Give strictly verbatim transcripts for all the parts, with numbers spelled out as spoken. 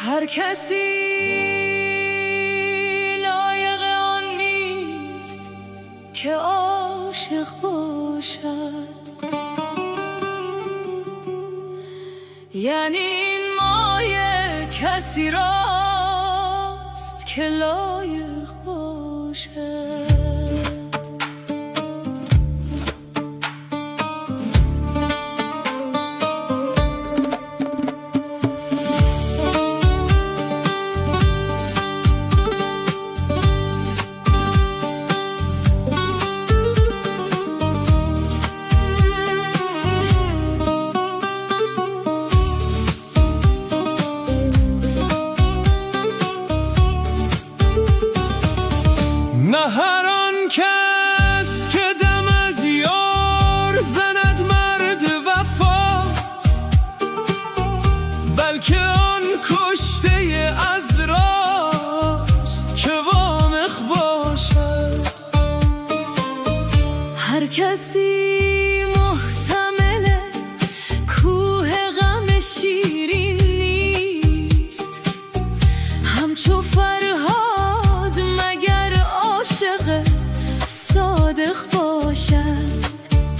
هر کسی لایق آن نیست که عاشق باشد. یعنی این مایه کسی راست که لایق باشد. نه هر آن کس که دم از یار زند مرد وفاست، بلکه آن کشته از راست که وامق باشد. هر کسی محتمل کوه غم شیرین نیست، همچو فرهاد مگر عاشق صادق باشد.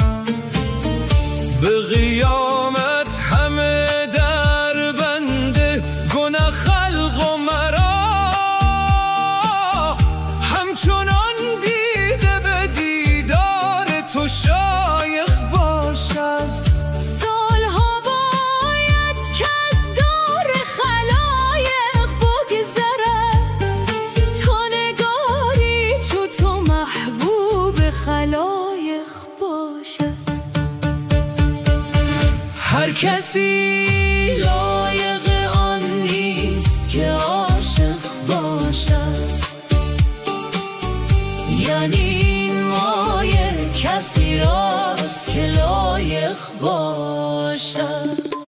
به قیامت همه در بنده گناه خلق و مرا، همچنان دیده به دیدار تو شایخ باشد. سالها باید که از دور خلایق بگذرد تا نگاری چو تو محبوب خلایق باشد. هر کسی لایق آن نیست که عاشق باشد. یعنی این مایه کسی را